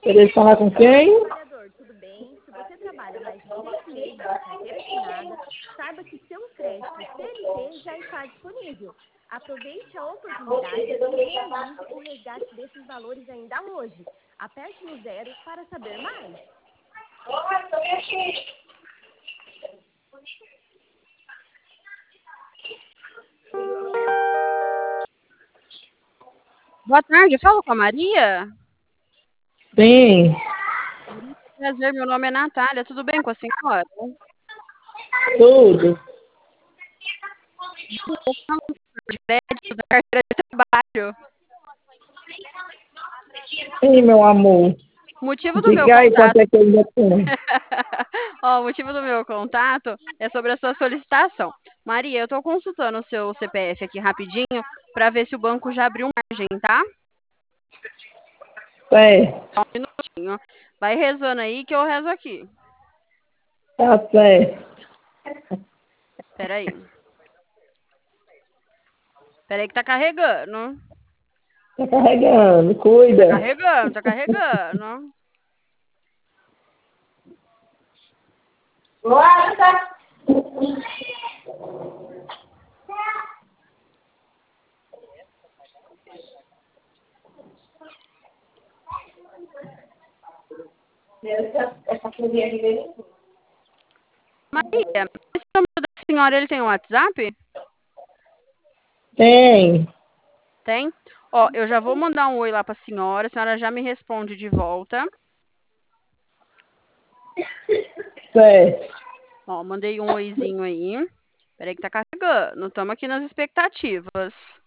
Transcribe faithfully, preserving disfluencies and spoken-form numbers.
Querer falar com quem? Trabalhador, tudo bem? Se você trabalha mais de seis meses de carteira assinada, saiba que seu crédito C L T já está disponível. Aproveite a oportunidade e realize o resgate desses valores ainda hoje. Aperte no zero para saber mais. Boa tarde, falo com a Maria? Sim. Prazer, meu nome é Natália, tudo bem com a senhora? Tudo. De crédito da carteira de trabalho. Sim, meu amor. O motivo do meu Diga aí contato... quanto é que eu ainda tenho. Ó, o motivo do meu contato é sobre a sua solicitação. Maria, eu estou consultando o seu C P F aqui rapidinho para ver se o banco já abriu margem, tá? Certo. Só um minutinho. Vai rezando aí que eu rezo aqui. Tá certo. Espera aí. Espera aí que tá carregando. Tá carregando, Tá cuida. carregando, tá carregando. Guarda. Essa cozinha aqui. Maria, esse número da senhora, ele tem um WhatsApp? Tem. Tem? Ó, eu já vou mandar um oi lá pra senhora, a senhora já me responde de volta. Certo. Ó, mandei um oizinho aí. Peraí que tá carregando. Estamos aqui nas expectativas.